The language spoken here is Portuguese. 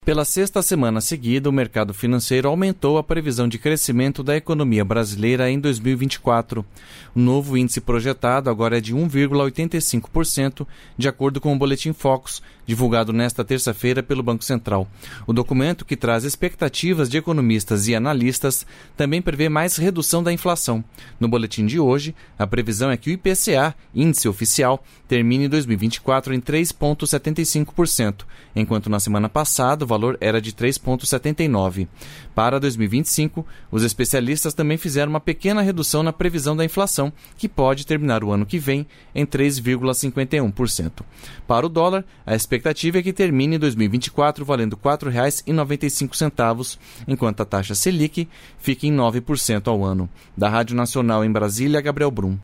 Pela sexta semana seguida, o mercado financeiro aumentou a previsão de crescimento da economia brasileira em 2024. O novo índice projetado agora é de 1,85%, de acordo com o Boletim Focus, divulgado nesta terça-feira pelo Banco Central. O documento, que traz expectativas de economistas e analistas, também prevê mais redução da inflação. No boletim de hoje, a previsão é que o IPCA, índice oficial, termine 2024 em 3,75%, enquanto na semana passada o valor era de 3,79%. Para 2025, os especialistas também fizeram uma pequena redução na previsão da inflação, que pode terminar o ano que vem em 3,51%. Para o dólar, a expectativa é que termine 2024 valendo R$ 4,95, enquanto a taxa Selic fica em 9% ao ano. Da Rádio Nacional em Brasília, Gabriel Brum.